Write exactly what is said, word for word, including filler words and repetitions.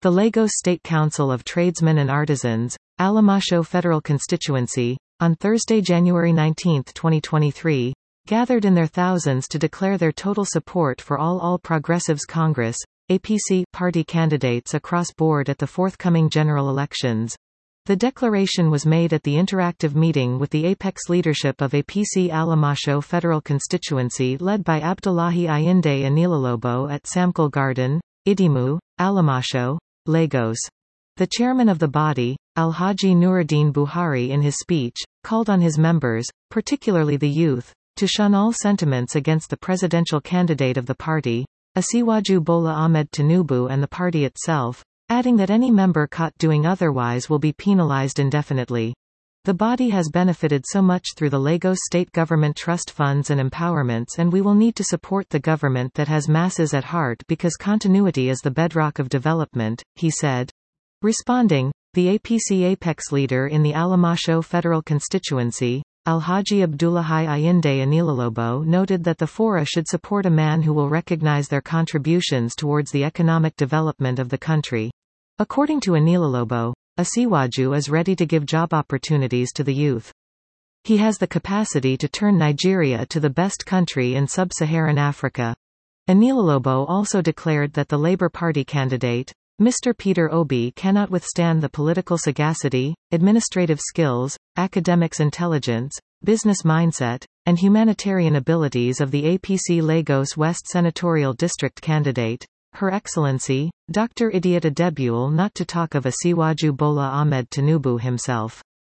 The Lagos State Council of Tradesmen and Artisans, Alamasho Federal Constituency, on Thursday, January nineteenth, twenty twenty-three, gathered in their thousands to declare their total support for all All Progressives Congress (A P C) party candidates across board at the forthcoming general elections. The declaration was made at the interactive meeting with the apex leadership of A P C Alamasho Federal Constituency led by Abdullahi Ayinde Anilalabo at Samkal Garden, Idimu, Alamasho, Lagos. The chairman of the body, Alhaji Nuruddin Buhari, in his speech, called on his members, particularly the youth, to shun all sentiments against the presidential candidate of the party, Asiwaju Bola Ahmed Tinubu, and the party itself, adding that any member caught doing otherwise will be penalized indefinitely. The body has benefited so much through the Lagos State Government trust funds and empowerments, and we will need to support the government that has masses at heart because continuity is the bedrock of development, he said. Responding, the A P C apex leader in the Alamasho Federal Constituency, Alhaji Abdullahi Ayinde Anilalabo, noted that the Fora should support a man who will recognize their contributions towards the economic development of the country. According to Anilalabo, Asiwaju is ready to give job opportunities to the youth. He has the capacity to turn Nigeria to the best country in sub-Saharan Africa. Anilalabo also declared that the Labour Party candidate, Mister Peter Obi, cannot withstand the political sagacity, administrative skills, academics intelligence, business mindset, and humanitarian abilities of the A P C Lagos West Senatorial District candidate, Her Excellency, Doctor Idiot Adebule, not to talk of Asiwaju Bola Ahmed Tinubu himself.